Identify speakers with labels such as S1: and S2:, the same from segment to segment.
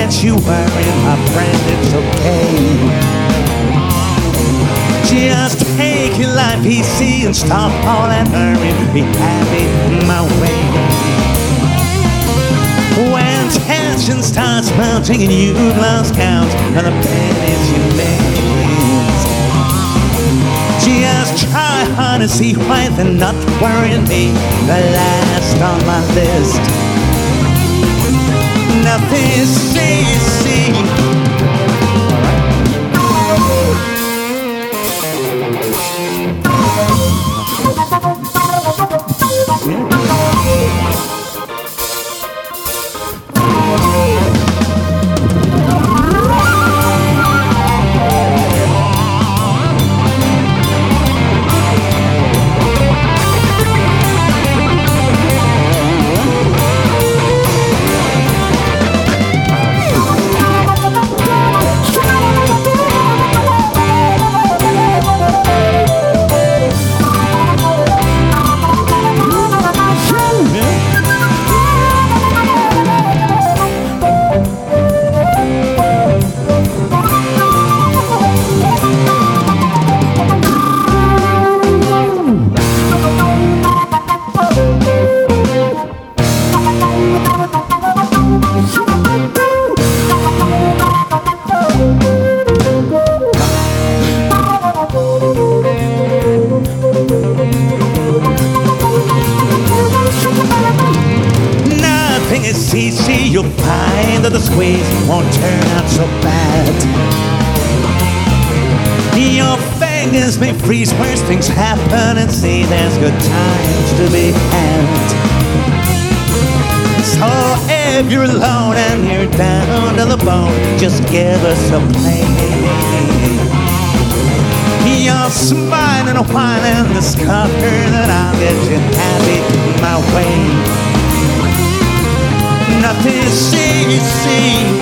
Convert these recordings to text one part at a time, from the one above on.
S1: Don't you worry, my friend, it's okay. Just take your life easy and stop all that hurry. Be happy my way. When tension starts mounting and you've lost count of the pennies you made, just try hard to see why they're not worrying me. The last on my list. Nothing's easy. Easy, you'll find that the squeeze won't turn out so bad. Your fingers may freeze, worse things happen, and see there's good times to be had. So if you're alone and you're down to the bone, just give us a play. You're smiling and whining, discover that I'll get you happy my way. Nothing's easy.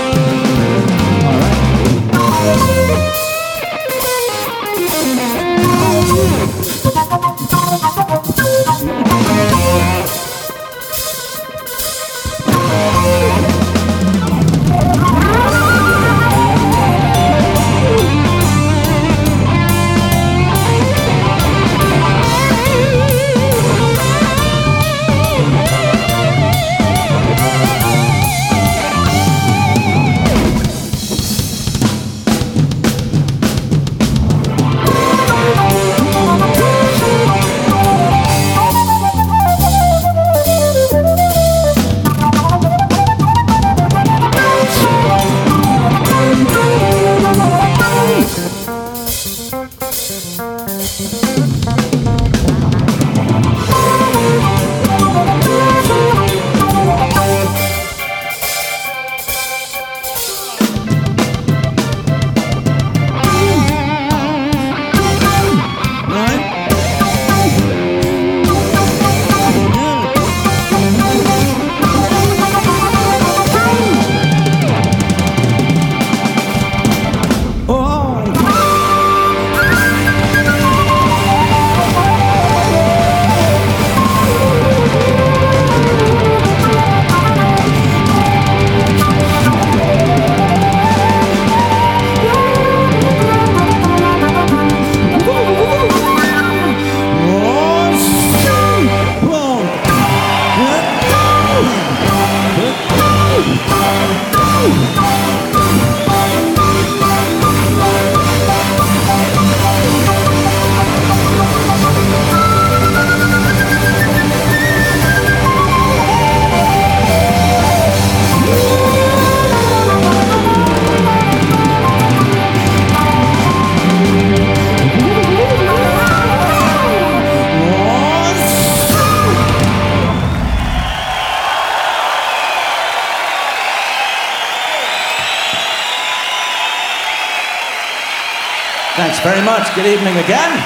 S2: Thanks very much. Good evening again.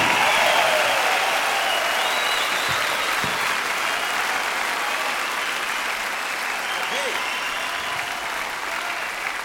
S1: Hey.